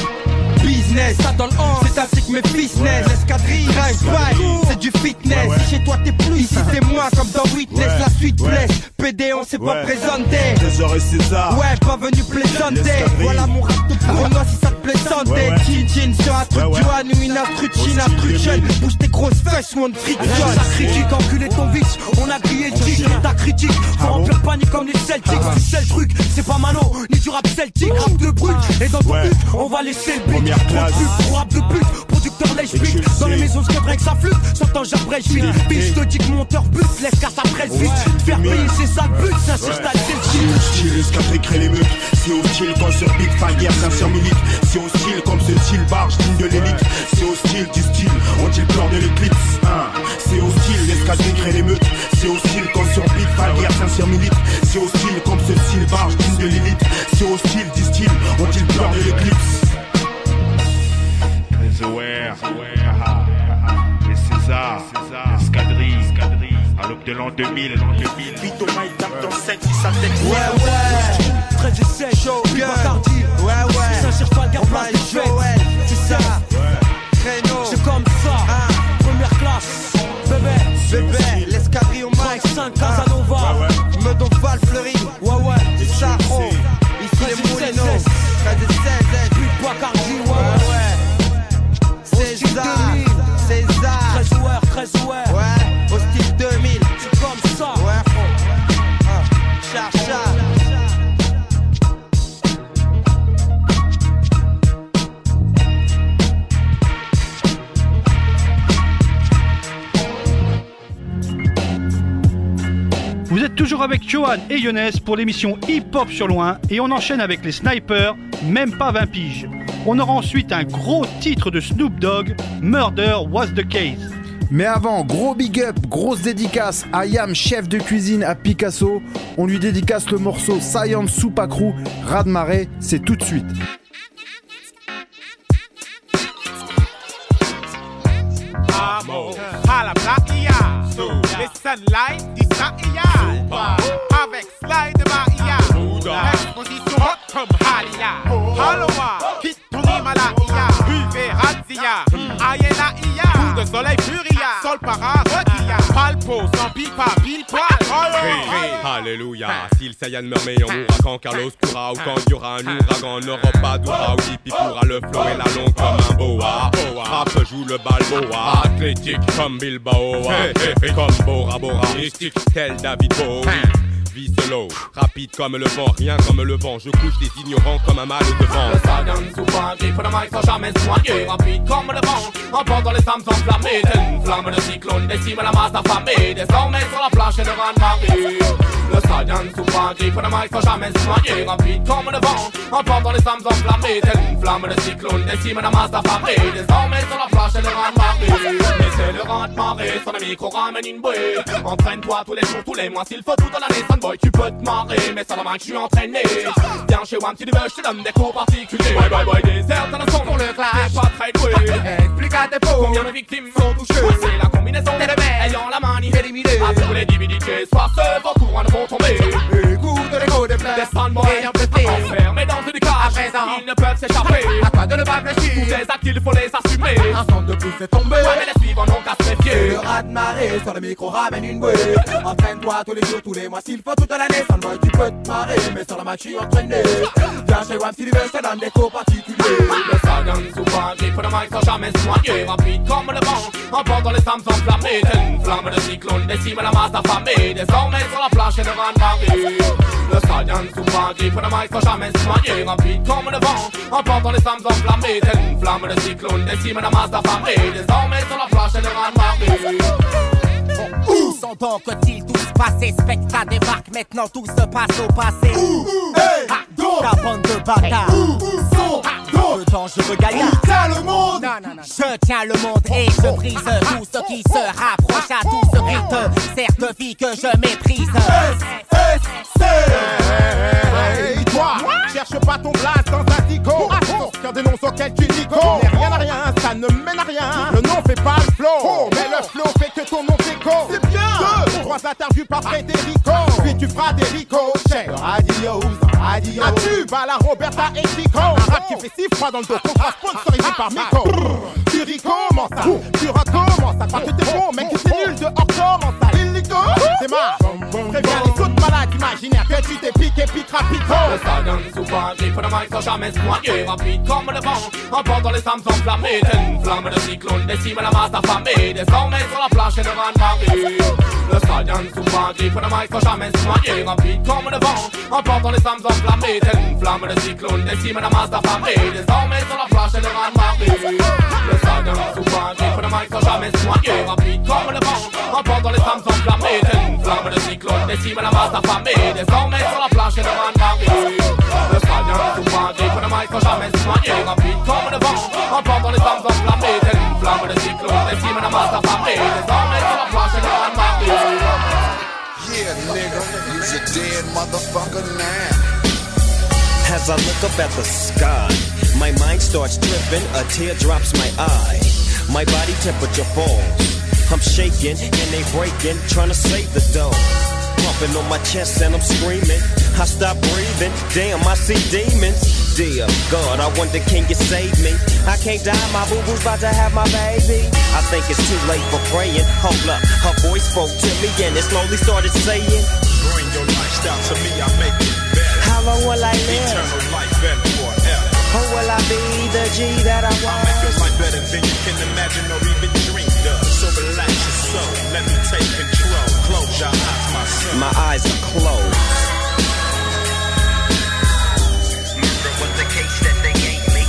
Business, ça dans le hand, c'est ainsi que mes fils naissent. L'escadrille, drive-by, c'est du fitness. Si chez toi t'es plus, ici t'es moins, comme dans Witness, la suite blesse. P D, on s'est pas présenté. Trésor et César, ouais, pas venu plaisanter. Voilà mon rap de pour moi si ça te plaisantait. Chin chin sur un truc du han ou une instru chin, instru chin. Bouge tes grosses fesses ou on te frictionne. Ça critique, enculé ton vice, on a grillé le tic. Ta critique, faut remplir le panier comme les Celtics. Tu sais le truc, c'est pas Mano, ni du rap celtique, rap de brut. Et dans ton but, on va laisser le beat. Pour rap de pute, producteur lèche vite. Dans les maisons ce que ça flûte, sortant j'abrège vite. Bitch, je te dis que monteur but, laisse carte après vite. Faire payer c'est ça le but, ça sur style c'est le hostile, l'escadrille crée l'émeute. C'est hostile quand sur big pas guerre, sincère milite. C'est hostile comme ce style barge, digne de l'élite. C'est hostile du style, ont-ils peur de l'éclipse hein. C'est hostile, l'escadrille crée l'émeute. C'est hostile quand sur big pas guerre, sincère milite. C'est hostile comme ce style barge, digne de l'élite. C'est hostile du style, ont-ils peur de Zoer, et César, Escadrille, à l'aube de l'an deux mille. Vito Mike tape dans cinq, six, sept, texte. Ouais, ouais. treize et seize, Show puis gun. Bacardi. Ouais, ouais. Saint-Cyr-Falgar, Oh place my des fêtes. Joël, C'est ça. Créneau. C'est comme ça. Première classe. Bébé. Bébé, l'escadrille au mic. cinq Casanova. Meudon Val Fleury. Ouais, ouais. Sarro. Ici les Moulineaux. treize et seize. Puis Bacardi. Ouais, ouais. César. César. treize joueurs, treize joueurs. Ouais. Au style deux mille. C'est comme ça. Ouais, front. Ah. Char, char. Vous êtes toujours avec Johan et Younes pour l'émission Hip Hop sur loin et on enchaîne avec les Snipers, même pas vingt piges. On aura ensuite un gros titre de Snoop Dogg, Murder Was the Case. Mais avant, gros big up, grosse dédicace à Yam, chef de cuisine à Picasso. On lui dédicace le morceau Science Soupa Crew, Raz de marée, c'est tout de suite. Amo, hala plaquilla, les sunlight, disaiya, avec slide maia, exposition hot comme Halia, Haloa, Kitoni Malaya, Buvez Razia, Ayena Ia, coup de soleil furia, sol para Rodia, Palpo, sans pipa, pile poil, Alléluia, si le Saiyan meurt mais on mourra quand Carlos courra ou quand il y aura un ouragan, on n'aura pas d'oura ou Hippie pourra le flow et la longue comme un boa. Rap joue le balboa, athlétique comme Bilbao, comme Bora Bora, mystique tel David Bowie. Vie solo, rapide comme le vent, rien comme le vent, je couche des ignorants comme un mal de vent. Le Saiyan souvent grippe le mic sans jamais soigner, rapide comme le vent, emportant les âmes enflammées, telle une flamme de cyclone, décime la masse affamée, désormais sur la planche et le rang de marée. Le Saiyan souvent grippe le mic sans jamais soigner, rapide comme le vent, emportant les âmes enflammées, telle une flamme de cyclone, décime la masse affamée, désormais sur la planche et le rang de marée. Mais c'est le rang de marée, sur le micro ramène une bouée, entraîne-toi tous les jours, tous les mois, s'il faut toute l'année, boy, tu peux te marrer, mais ça va mal que je suis entraîné. Viens chez Wam si tu veux, je te donne des cours particuliers. Boy, boy, boy, désert, t'en as son pour le clash. T'es pas très doué. Explique à tes faux combien de victimes sont touchées. C'est la combinaison des mecs ayant la manie éliminée. À tous les divinités, soir ce vos courants ne vont tomber. Écoute l'écho des fleurs, des soundboys ayant pété. Enfermés dans une cage, à présent, ils ne peuvent s'échapper. À toi de ne pas fléchir. Tous les actes, il faut les assumer. Un centre de plus est tombé. Ouais, mais les suivants n'ont qu'à se méfier. Le raz de marée sur le micro ramène une bouée. Entraîne-toi tous les jours, tous les mois, s'il faut toute l'année. Sans le boy, tu peux te marrer, mais sur la match, je suis entraîné. Viens chez Wam si tu veux, je te donne des cours particuliers. Le Saiyan souvent grippe le mic sans jamais soigner, rapide comme le vent, emportant les âmes enflammées, telle une flamme de cyclone, décime la masse affamée, désormais sur la planche et le rang de marée. Le Saiyan souvent grippe le mic sans jamais soigner, rapide comme le vent, emportant les âmes enflammées, telle une flamme de cyclone, décime la masse affamée, désormais sur la planche et le rang de marée. Où sont donc ils tous passés? Spectra débarque, maintenant tout se passe au passé. Où ta bande de bâtards? Où sont le dangereux gaillard? Où tient le monde? Non, non, non. Je tiens le monde et je brise tout ce qui se rapproche à tout ce qui te sert de vie que je méprise. S S C Hey, toi, cherche pas ton blast dans un dico. Ton dénonce auquel tu nico. Mais rien à rien, ça ne mène à rien. Le nom fait pas le flow, mais le flow fait que ton nom t'écho. C'est bien. Deux, trois interviews par Federico. Puis tu feras des ricochets. Adios, adios. Un tube à la Roberta et Chico. Un rap qui fait si froid dans le dos qu'on sera sponsorisé par Miko. Tu recommences ça, tu recommences ça. Parce que t'es bon, mec, c'est nul dehors, comment ça? Illico, c'est marre. Préviens les autres malades imaginaires que tu t'es piqué, pique rapido. Le Saiyan souvent grippe le mic sans jamais soigner, rapide comme le vent, emportant les âmes enflammées, telle une flamme de cyclone, décime la masse affamée, désormais sur la planche et le rang de marée. Le Saiyan souvent grippe le mic sans jamais soigner, rapide comme le vent, emportant les âmes enflammées, telle une flamme de cyclone, décime la masse affamée, désormais sur la planche et le rang de marée. Le Saiyan souvent grippe le mic sans jamais soigner, rapide comme le vent, emportant les âmes enflammées, telle une flamme de cyclone, décime la masse affamée, désormais sur la planche et le rang de marée. Le Saiyan souvent grippe le mic sans jamais soigner, rapide comme le vent, emportant les âmes enflammées, telle une flamme de cyclone, décime la masse affamée, désormais sur la planche et le rang de marée. Yeah, nigga, you's a dead motherfucker now. As I look up at the sky, My mind starts tripping, a tear drops my eye. My body temperature falls. I'm shaking and they breaking, trying to save the dough. Pumping on my chest and I'm screaming. I stop breathing, damn, I see demons. Dear God, I wonder, can you save me? I can't die, my boo-boo's about to have my baby. I think it's too late for praying. Hold up, her voice spoke to me and it slowly started saying, bring your lifestyle to me, I make it better. How long will I live? Eternal life and forever. Or will I be the G that I want? I'll make your life better than you can imagine or even dreamed of. So relax your soul, let me take control. Close your eyes, my son. My eyes are closed. Murder was the case that they gave me.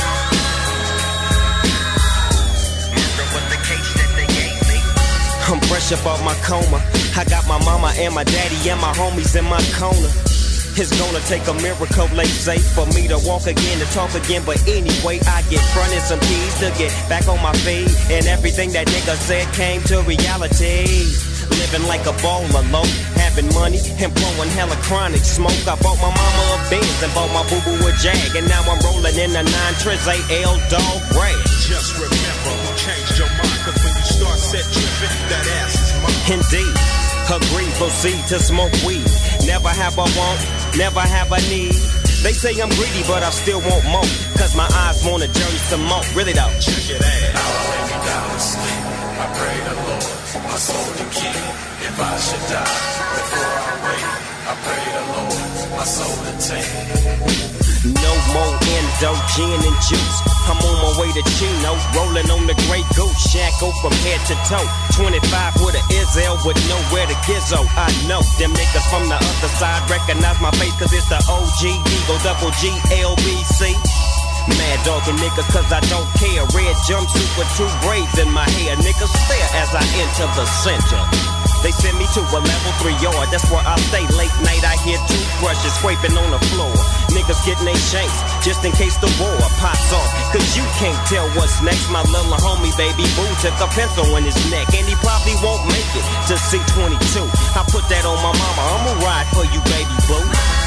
Murder was the case that they gave me. I'm fresh up off my coma. I got my mama and my daddy and my homies in my corner. It's gonna take a miracle, they say, for me to walk again, to talk again. But anyway, I get fronted some keys to get back on my feet. And everything that nigga said came to reality. Living like a baller, low, having money and blowing hella chronic smoke. I bought my mama a Benz and bought my boo-boo a Jag. And now I'm rolling in a nine Triz A L Dog Rag. Just remember who changed your mind, cause when you start set tripping, that ass is mine. Indeed, agree, proceed to smoke weed. Never have a want, never have a need. They say I'm greedy, but I still want more. Cause my eyes want a journey some more. Really though. Check it out. Now I lay me down to sleep. I pray the Lord, my soul to keep. If I should die before I wake, I pray the Lord, my soul to take. No more endo, gin and juice. I'm on my way to Chino, rolling on the Grey Goose. Shackled from head to toe. twenty-five with a Izzel with nowhere to gizzo. I know them niggas from the other side recognize my face, cause it's the O G Eagle double G L B C. Mad dogging niggas cause I don't care. Red jumpsuit with two braids in my hair. Niggas stare as I enter the center. They send me to a level three yard, that's where I stay. Late night I hear toothbrushes scraping on the floor. Niggas getting they shanks, just in case the war pops off. Cause you can't tell what's next. My little homie baby boo took a pencil in his neck, and he probably won't make it to C twenty-two. I put that on my mama, I'ma ride for you baby boo.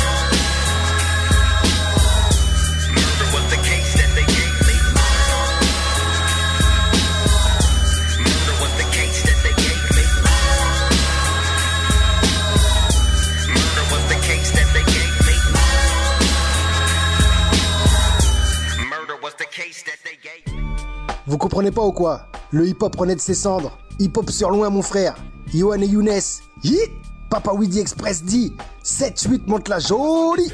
Murder was the case that they gave me. Murder was the case that they gave me. Murder was the case that they gave me. Murder was the case that they gave me. Vous comprenez pas ou quoi? Le hip-hop renaît de ses cendres. Hip-hop sur loin mon frère. Yohan et Younes. Hit. Papa Weedy Express dit sept huit monte la jolie.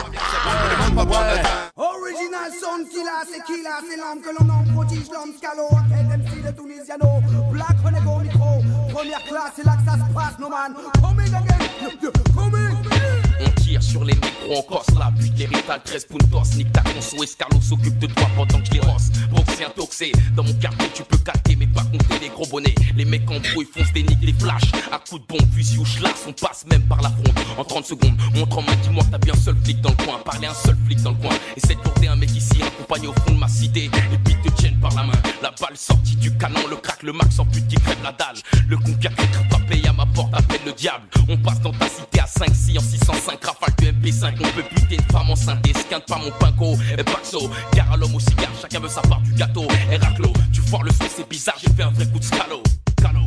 Original sound killer, c'est killer, c'est l'âme que l'on en prodige, l'homme scalo, quel M C de Tunisiano, Black Renego micro, première classe, c'est là que ça se passe, no man, coming again, coming. On tire sur les micros, on corse la butte, l'héritage treize puntos, nique ta conso, Escarlo s'occupe de toi pendant que je les rosse. Boxé, intoxé, dans mon quartier tu peux capter, mais pas compter les gros bonnets. Les mecs en brouille foncent des niques, les flashs, à coups de bombe, fusil ou schlass, on passe même par la fronde. En trente secondes, montre en main, dis-moi que t'as bien un seul flic dans le coin, parler un seul flic dans le coin. Essaie de porter un mec ici, accompagné au fond de ma cité. Les bites te tiennent par la main, la balle sortie du canon, le crack, le max en pute qui crève la dalle. Le conquête frappé à ma porte, appelle le diable. On passe dans ta cité à cinq six en six cent cinq, rafale du M P cinq. On peut buter une femme enceinte, esquinte pas mon pinko. Et Paxo, car à l'homme au cigare, chacun veut sa part du gâteau. Héraclo, tu foires le feu, c'est bizarre, j'ai fait un vrai coup de scalo. Scalo.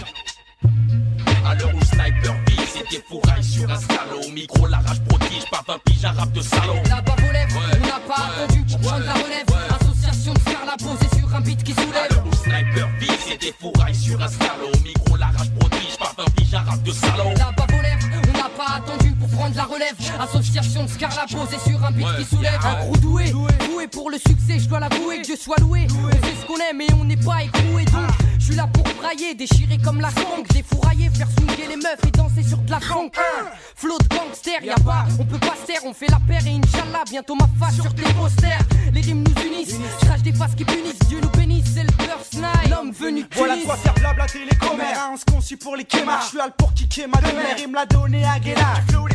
À l'heure où sniper vise et défouraille sur un scalo. Au micro, la rage prodige, pas vingt piges, un rap de salaud. La bave aux lèvres, ouais, on n'a pas ouais, attendu pour prendre la relève. Ouais. Association de faire la posée sur un beat qui soulève. À l'heure où sniper vise et défouraille sur un scalo. Au micro, la rage prodige, pas vingt piges, un rap de salaud. La bave aux lèvres, on n'a pas attendu pour prendre la relève. Association de Scar la posée sur un beat ouais, qui soulève. Un crew doué, doué pour le succès, je dois l'avouer, que Dieu soit loué. On fait ce qu'on aime et on n'est pas écroué donc. Je suis là pour brailler, déchirer comme la conque, défourailler, faire swinguer les meufs et danser sur de la funk. Flow de gangster, y'a pas, on peut pas se taire, on fait la paire et Inch'Allah, bientôt ma face sur tes posters. Les rimes nous unissent, crache des faces qui punissent, Dieu nous bénisse, c'est le burst night, l'homme venu de Tunis. Voilà de quoi faire blablater les commères, on se conçu pour les kémars. Je suis là pour kicker ma demeure, il me l'a donné à Guéla. Du flow les phases à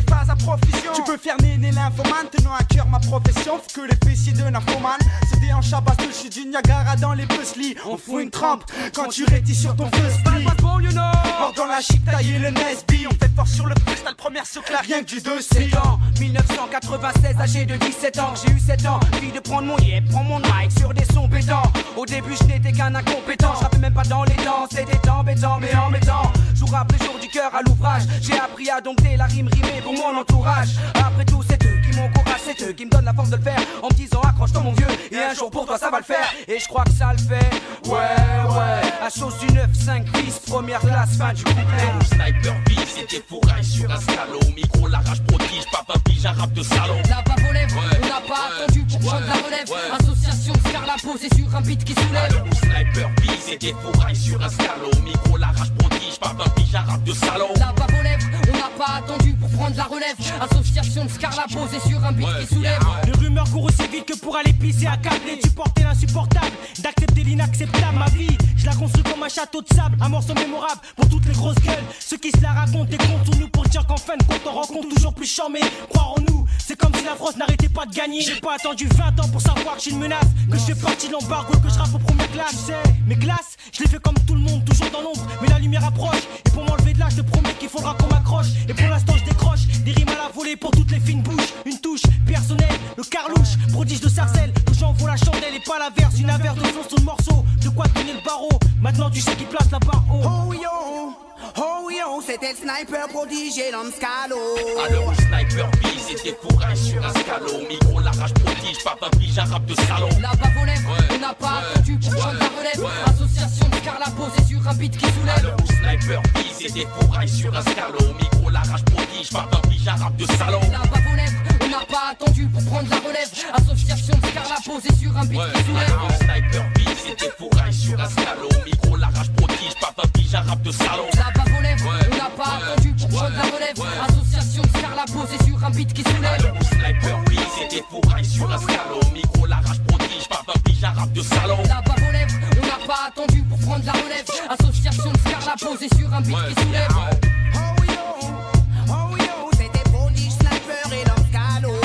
profusion. Tu peux faire né l'infomane, tenant à cœur ma profession. Faut que les fessiers de nymphomane se déhanchent à base de chute du Niagara dans les puzzles. On fout une trempe quand tu rétis sur ton feu split. Mort dans la chic taillée le Nesby. On fait fort sur le freestyle, première soucle, rien que du deux sept ans, dix-neuf cent quatre-vingt-seize, âgé de dix-sept ans. J'ai eu sept ans, envie de prendre mon yep, prends mon mic sur des sons pétants. Au début je n'étais qu'un incompétent, je rappais même pas dans les dents, c'était embêtant. Mais en mettant jour après jour du cœur à l'ouvrage, j'ai appris à dompter la rime rimée pour mon entourage. Après tout c'est eux qui m'encouragent, c'est eux qui me donnent la force de le faire, en me disant accroche-toi mon vieux, et un jour pour toi ça va le faire. Et je crois que ça le fait, ouais ouais. À chose du neuf cinq bis, première classe, fin du couplet. Sniper bis, c'était fourraille sur un scalo. Micro, la rage prodige, papa pige, un rap de salon. La bave aux lèvres, ouais, on n'a pas ouais, attendu pour prendre ouais, la relève. Ouais. Association de Scarla posée sur un beat qui soulève. Alors, sniper bis, c'était fourraille sur un scalo. Micro, la rage prodige, papa pige, un rap de salon. La bave aux lèvres, on n'a pas attendu pour prendre la relève. Association de Scarla posée sur un beat ouais, qui soulève. Les rumeurs courent aussi vite que pour aller pisser à câbler. Tu portais l'insupportable, d'accepter l'inacceptable. Ma vie, je la construis comme un château de sable, un morceau mémorable pour toutes les grosses gueules. Ceux qui se la racontent et comptent sur nous pour dire qu'en fin de compte on rencontre toujours plus charmé. Croire en nous, c'est comme si la France n'arrêtait pas de gagner. J'ai pas attendu vingt ans pour savoir que j'ai une menace, que je fais partie de l'embargo, que je rappe aux premières classes. Tu sais, mes classes, je les fais comme tout le monde, toujours dans l'ombre, mais la lumière approche. Et pour m'enlever de là, je te promets qu'il faudra qu'on m'accroche. Et pour l'instant je décroche des rimes à la volée pour toutes les fines bouches. Une touche personnelle, le carlouche, prodige de sarcelle, que j'envoie la chandelle et pas la verse. Une averse de fond sur le morceau, de quoi tenir le barreau. Maintenant tu sais qui place la barre haut. Oh yo, oh yo, c'était le sniper prodige et l'homme scalo. Alors le sniper bis, c'était fourraille sur un scalo. Micro, la rage prodige, papa pige, un rap de salon. La bave aux lèvres, ouais, on n'a pas ouais, attendu pour prendre la relève. Ouais. Association de Scarla posée sur un beat qui soulève. Alors le sniper bis, c'était fourraille sur un scalo. Micro, la rage prodige, papa pige, un rap de salon. La bave aux lèvres, on n'a pas attendu pour prendre la relève. Association de Scarla posée sur un beat ouais, qui soulève. Alors le sniper bis, c'était fourraille sur un scalo. Micro, la rage prodige, papa pige, un rap de salon. La bave aux lèvres, ouais, on n'a pas ouais, attendu pour prendre la relève. Ouais. Association de Scarla posée sur un beat qui soulève. Alors le sniper bis, c'était fourraille sur un scalo. Micro, la rage prodige, papa pige, un rap de salon. La bave aux lèvres, on n'a pas attendu pour prendre la relève. Association de Scarla posée sur un beat ouais, qui soulève. Oh yo, oh yo, c'était prodige, sniper et l'homme scalo.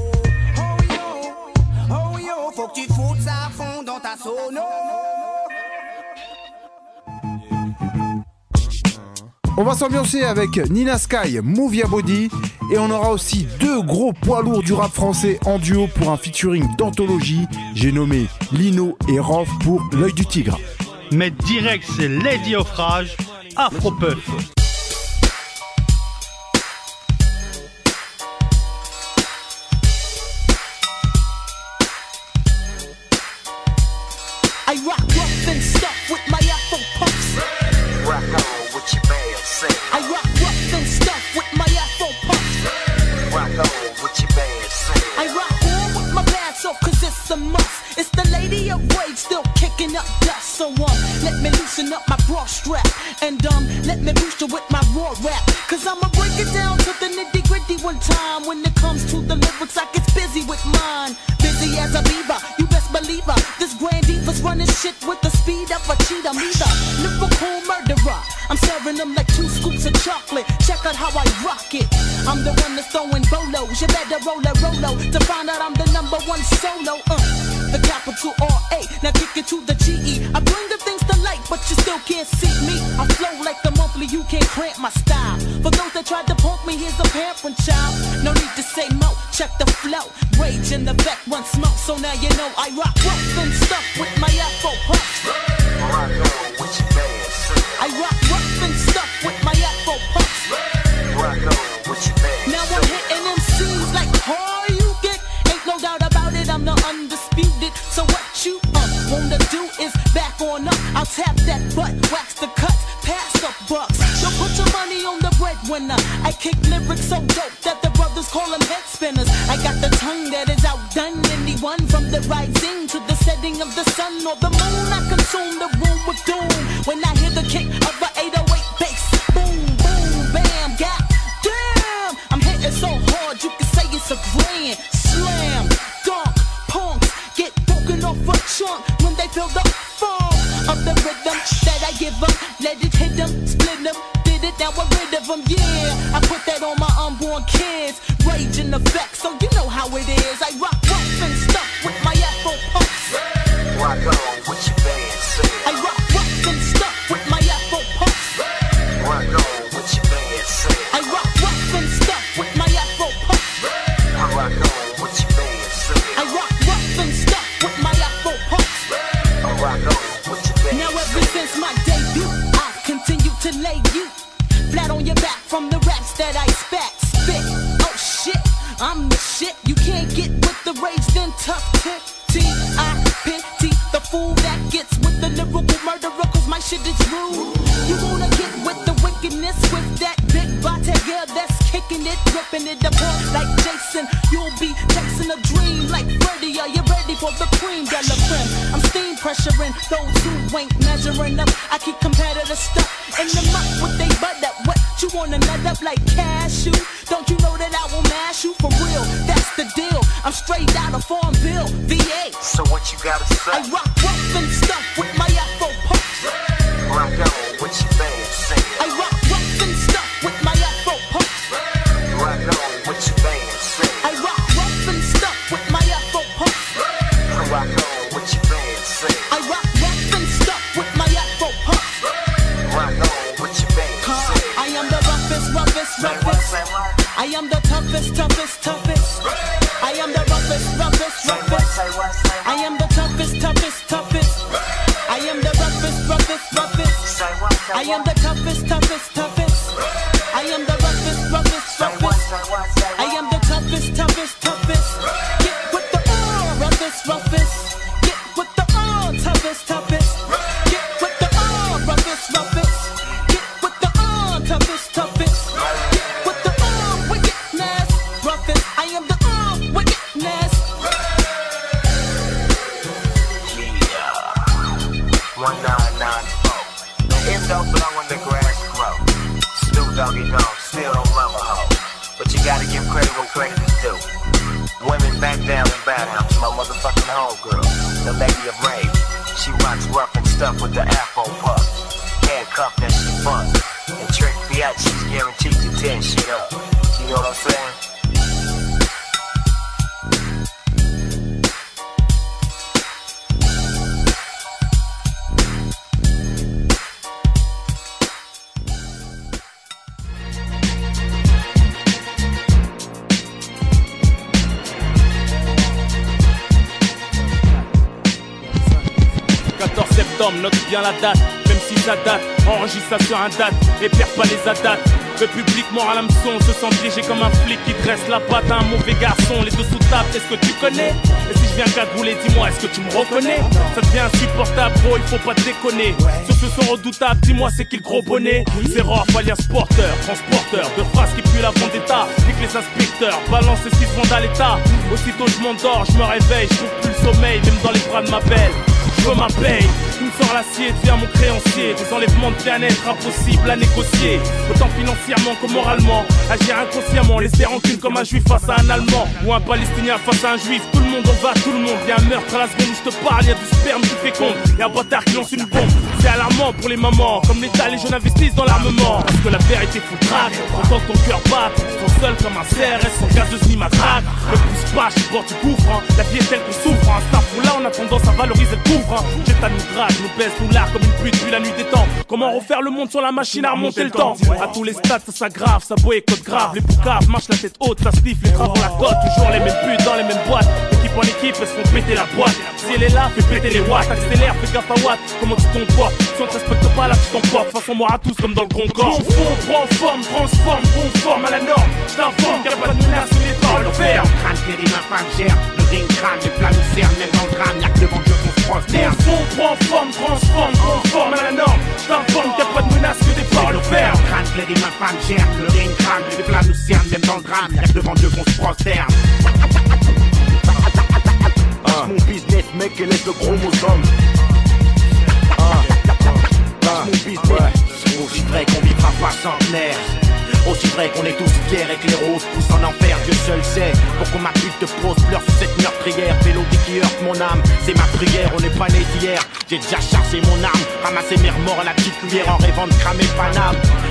Oh yo, oh yo, faut que tu foutes ça à fond dans ta sono. On va s'ambiancer avec Nina Sky, Move Ya Body, et on aura aussi deux gros poids lourds du rap français en duo pour un featuring d'anthologie. J'ai nommé Lino et Rof pour L'œil du tigre. Mais direct, c'est Lady of Rage, Afro Puff. I rock rough and stuff with my Afro puffs. Rock on with your band, sing. I rock rough and stuff with my Afro puffs. Rock on with your band, sing. I rock on with my pants off cause it's a must. It's the lady of rage still kicking up dust. So um, let me loosen up my bra strap. And um, let me boost you with my raw rap. Cause I'ma break it down to the nitty gritty one time. When it comes to the lyrics I get busy with mine. Busy as a beaver, you best believe her. This grand diva's running shit with the speed of a cheetah. Me the lyrical murderer, I'm serving them like two scoops of chocolate. Check out how I rock it. I'm the one that's throwing bolos. You better roll a rolo to find out I'm the number one solo. Uh, the capital R A, now kick it to the G E. I bring the things to light, but you still can't see me. I flow like the monthly, you can't cramp my style. For those that tried to punk me, here's a parent child. No need to say mo, check the flow. Rage in the back, run smoke, so now you know I rock rough and stuff with my Afro puffs. Rock on with your band, sing. I rock rough and stuff with my Afro puffs. Rock on with your band, now I'm hitting them C's like, oh, you get. Ain't no doubt about it, I'm the undisputed. So what you uh, wanna do is back on up. I'll tap that butt, wax the cut, pass the bucks. So put your money on the breadwinner. I kick lyrics so dope that the brothers call them head spinners. I got the tongue that is outdone anyone. From the rising to the setting of the sun or the moon, I consume the room with doom. When I hear the kick of a eight oh eight bass, boom, boom, bam, god damn, I'm hitting so hard you can say it's a grand slam. Dunk, punks get broken off a chunk when they feel the form of the rhythm that I give them. Let it hit them, split them, did it now we're rid of them, yeah. I put that on my unborn kids. Rage in effect, so you know how it is. I rock rough and stuff with my Afro pumps. Rock on with your band, say. I rock rough and stuff with my Afro pumps. Rock on with your band, say. I rock rough and stuff with my Afro pumps. I rock on with your band, say. I rock rough and stuff with my Afro pumps. I rock on with your band. Now ever since my debut, I continue to lay you flat on your back from the raps that I spat. Spit, oh shit, I'm the shit. You can't get with the rage, then tough tip. T I pity the fool that gets with the lyrical murderer, cause my shit is rude. You wanna get with the wickedness with that big body girl that's kicking it, ripping it apart like Jason. You'll be chasing a dream like Freddy. Are you ready for the cream de la creme? I'm steam pressuring those who ain't measuring up. I keep competitive stuff in the muck with they butt up. What you wanna nut up like cashew? Don't you know that I will mash you for real? That's the deal. I'm straight out of Farm Bill, V A. So what you gotta say? I rock rough and stuff with my Afro pumps. Rock on with your band, say. I rock rough and stuff with my Afro pumps. Rock on with your band, say. I rock rough and stuff with my Afro pumps. I rock on with your band, say. I rock rough and stuff with my Afro pumps. Rock on with your band, say. I am the roughest, roughest, roughest. I am the toughest, toughest, toughest. I am the roughest, roughest, roughest. I am the toughest, toughest, toughest. I am the roughest, roughest, roughest. I am the toughest, toughest, toughest. I am the roughest, roughest, roughest. I am the toughest, toughest, toughest. Get with the uh, roughest, roughest. Get with the uh, toughest, toughest. Get with the uh, roughest, roughest. Get with the uh, toughest, toughest. Get with the uh, wickedness, roughest. I am the uh, wickedness. one nine nine four. The end don't blow when the grass grow. Snoop Doggy Dogg still don't love a hoe. But you gotta give credit when credit is due. Women back down in Badhouse, my motherfucking homegirl, the lady of rage. She rocks rough and stuff with the Afro puff. Handcuff that she bust. And Trick Biatchi's guaranteed to tear shit up. You know what I'm saying? quatorze septembre, note bien la date, même si ça date, enregistre ça sur un date, et perds pas les adates. Le public mord à l'hameçon, se sent dirigé comme un flic qui dresse la patte à un mauvais garçon. Les deux sous table, est-ce que tu connais? Et si je viens cadrouler, dis-moi, est-ce que tu me reconnais? Ça devient insupportable, bro, il faut pas déconner. Sur ce son redoutable, dis-moi, c'est qui le gros bonnet? C'est Rof, alias porteur, transporteur de phrases qui puent la vendetta. Dès que les inspecteurs balancent ces six fonds à l'état. Aussitôt je m'endors, je me réveille, je trouve plus le sommeil, même dans les bras de ma belle. Je veux ma paye, tu me sors l'acier, deviens mon créancier. Des enlèvements de bien-être impossibles à négocier. Autant financièrement que moralement. Agir inconsciemment, laisser rancune comme un juif face à un allemand. Ou un palestinien face à un juif. Tout le monde en va, tout le monde. Y'a un meurtre à la seconde où je te parle, y'a du sperme qui féconde. Y'a un bâtard qui lance une bombe. C'est alarmant pour les mamans. Comme l'État, les jeunes investissent dans l'armement. Parce que la vérité fout le trac. Entends ton cœur battre. Ils sont seuls comme un C R S sans gazeuse ni matraque. Ne pousse pas, je suis bord du gouffre. Hein. La vie est telle qu'on souffre. Un staff où là on a tendance à valoriser le gouffre. Hein. Jette à nous drague, nous baisse, nous largue comme une pute depuis la nuit des temps. Comment refaire le monde sur la machine à remonter le temps? À tous les stades ça s'aggrave, ça boit et code grave. Les boucaves marchent la tête haute, ça sniffe, les travaux la côte. Toujours les mêmes putes dans les mêmes boîtes. Équipe en équipe, elles se font péter la boîte. Si elle est là, fais péter les watts. Accélère, fais gaffe à watt. Comment tu t'emportes? Si on te respecte pas là, tu t'emportes. Façon moi à tous comme dans le grand corps. Conforme, prends forme, transforme, conforme à la norme. Je t'informe qu'il n'y a pas de menace sur les paroles fermes. Crâne, péri, ma femme gère. Le ring crâne, les plats nous cernent. Même dans le drame, y'a que devant Dieu qu'on se prosterne. Conforme, prends forme, transforme, conforme à la norme. Je t'informe qu'il n'y a pas de menace que des paroles fermes. Crâne, péri, ma femme gère. Le ring crâne, les plats nous cernent. Même dans le drame, y'a que devant Dieu qu'on se prosterne. Lâche mon business, mec, et laisse le chromosome. Lâche mon business. Aussi vrai qu'on vivra pas centenaire. Aussi vrai qu'on est tous fiers et que les roses poussent en enfer. Dieu seul sait pourquoi ma pute de prose pleure sur cette meurtrière. Mélodie qui heurte mon âme, c'est ma prière. On n'est pas né d'hier, j'ai déjà chargé mon arme. Ramassé mes remords à la petite cuillère en rêvant de cramer Paname.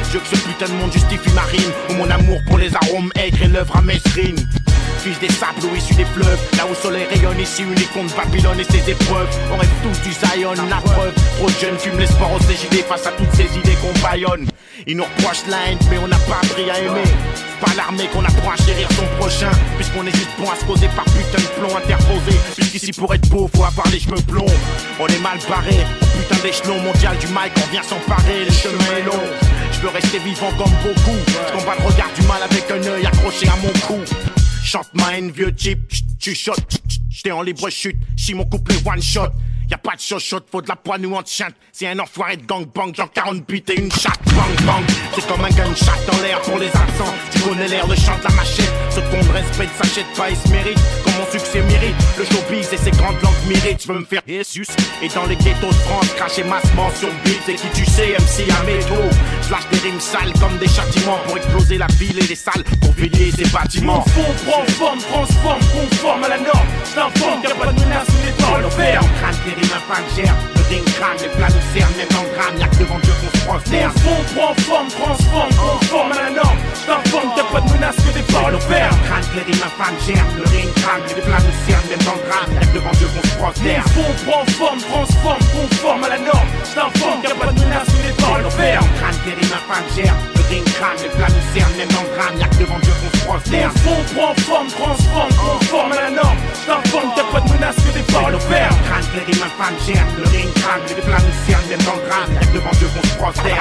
Je veux que ce putain de monde justifie ma rime, ou mon amour pour les arômes aigres et l'œuvre à mesrine. Fils des sables ou issus des fleuves, là où le soleil rayonne, ici unique contre Babylone et ses épreuves. On rêve tous du Zion, la preuve. Trop de jeunes fument l'espoir au C J D face à toutes ces idées qu'on baillonne. Ils nous reprochent la haine, mais on n'a pas appris à aimer. C'est pas l'armée qu'on apprend à chérir son prochain, puisqu'on est juste bon à se causer par putain de plomb interposé. Puisqu'ici pour être beau, faut avoir les cheveux blonds. On est mal barré, au putain d'échelon mondial du mic, on vient s'emparer, le chemin est long. Je veux rester vivant comme beaucoup, je combat le regard du mal avec un œil accroché à mon cou. Chante ma haine, vieux cheap, tu shot, j'étais en libre chute, j'suis mon couplet one shot. Y'a pas de chochotte, faut de la poigne ou en chante. C'est un enfoiré de gangbang, genre quarante buts et une chatte, bang bang. C'est comme un gunshot dans l'air pour les absents. Tu connais l'air, le chant de la machette. Ce qu'on ne respecte s'achète pas et se mérite. Comme mon succès mérite, le showbiz et ses grandes langues méritent. Je veux me faire Jesus. Et dans les ghettos de France, cracher massement sur beat. C'est qui tu sais, M C à métro. Je lâche des rimes sales comme des châtiments pour exploser la ville et les salles, pour vider ces bâtiments. Mon fond prend forme, transforme, conforme à la norme. J't'informe qu'il n'y a pas de menace sous les paroles fermes. Les mains gère, le ring crame, les plats nous cernent, même dans le drame, y'a que devant Dieu qu'on se prosterne. Mon fond prend forme, transforme, conforme à la norme. J't'informe qu'il n'y a pas de menace que des paroles fermes. Les mains femmes gèrent, le ring crame, les plats nous cernent, même dans le drame, y'a que devant Dieu qu'on se prosterne. Mon fond prend forme, transforme, conforme à la norme. J't'informe qu'il n'y a pas de menace que des paroles fermes. Les mains femmes gèrent, le ring crame, les plats nous cernent, même dans le drame, y'a que devant Dieu qu'on se prosterne. Mon fond prend forme, transforme, conforme à la norme. J't'informe qu'il n'y a pas de menace que des paroles fermes. Ma femme gère, le ring crame, les plats nous cernent, même dans le drame, y'a que devant Dieu qu'on se prosterne.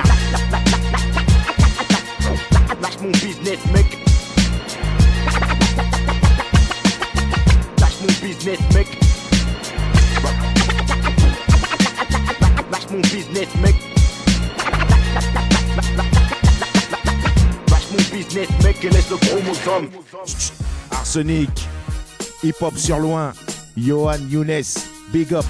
Lâche mon business, mec. Lâche mon business, mec. Lâche mon business, mec. Lâche mon business, mec, et laisse le chromosome. Arsenic, hip-hop sur loin, Johan Younes. Big up.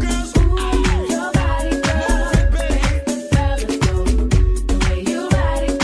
Your body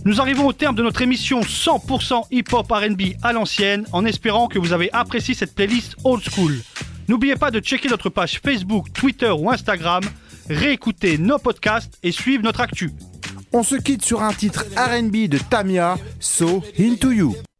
Nous arrivons au terme de notre émission cent pour cent hip-hop R and B à l'ancienne, en espérant que vous avez apprécié cette playlist old school. N'oubliez pas de checker notre page Facebook, Twitter ou Instagram, réécouter nos podcasts et suivre notre actu. On se quitte sur un titre R and B de Tamia, So Into You.